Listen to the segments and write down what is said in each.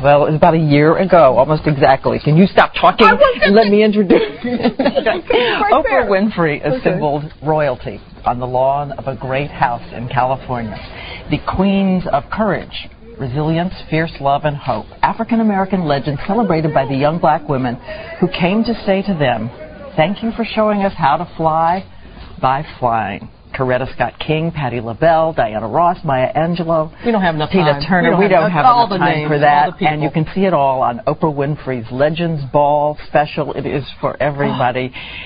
Well, it was about a year ago, almost exactly. Can you stop talking and let me introduce Oprah Winfrey assembled royalty on the lawn of a great house in California. The queens of courage, resilience, fierce love, and hope. African-American legends celebrated by the young black women who came to say to them, "Thank you for showing us how to fly by flying." Coretta Scott King, Patti LaBelle, Diana Ross, Maya Angelou. We don't have enough Tina time. Turner. We don't have enough time for that. And you can see it all on Oprah Winfrey's Legends Ball special. It is for everybody.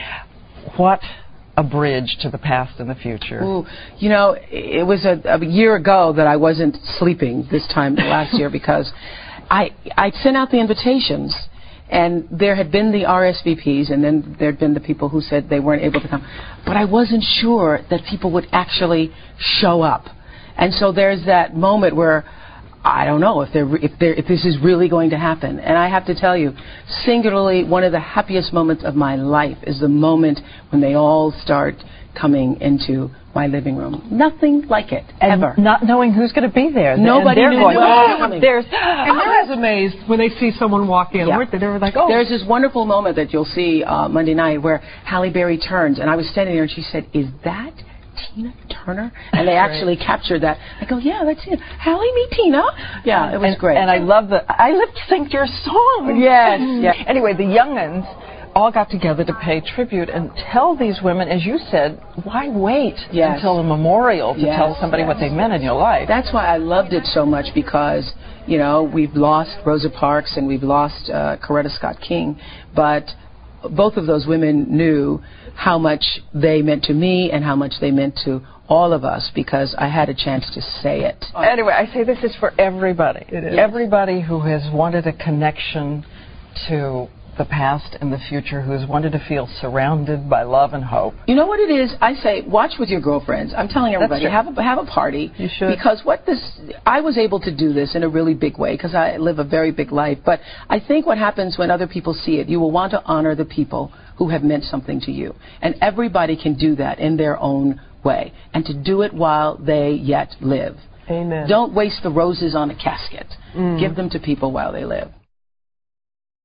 What a bridge to the past and the future. Ooh, you know, it was a year ago that I wasn't sleeping this time last year because I sent out the invitations. And there had been the RSVPs, and then there had been the people who said they weren't able to come. But I wasn't sure that people would actually show up. And so there's that moment where I don't know if this is really going to happen. And I have to tell you, singularly, one of the happiest moments of my life is the moment when they all start coming into my living room. Nothing like it, ever. Not knowing who's going to be there. Nobody knew going, coming. And they're as amazed when they see someone walk in. Yeah. They were like, oh. There's this wonderful moment that you'll see Monday night where Halle Berry turns, and I was standing there, and she said, "Is that Tina Turner?" And they actually captured that. I go, "Yeah, that's it. Halle, meet Tina." Yeah, it was great. And I love I lip-synced your song. Yes, yes. Anyway, the young'uns all got together to pay tribute and tell these women, as you said, why wait until a memorial to tell somebody what they meant in your life? That's why I loved it so much because, you know, we've lost Rosa Parks and we've lost Coretta Scott King, but both of those women knew how much they meant to me and how much they meant to all of us because I had a chance to say it. Anyway, I say this is for everybody. It is. Everybody who has wanted a connection to the past and the future, who has wanted to feel surrounded by love and hope. You know what it is? I say, watch with your girlfriends. I'm telling everybody, have a party. You should. Because I was able to do this in a really big way because I live a very big life. But I think what happens when other people see it, you will want to honor the people who have meant something to you. And everybody can do that in their own way. And to do it while they yet live. Amen. Don't waste the roses on a casket. Give them to people while they live.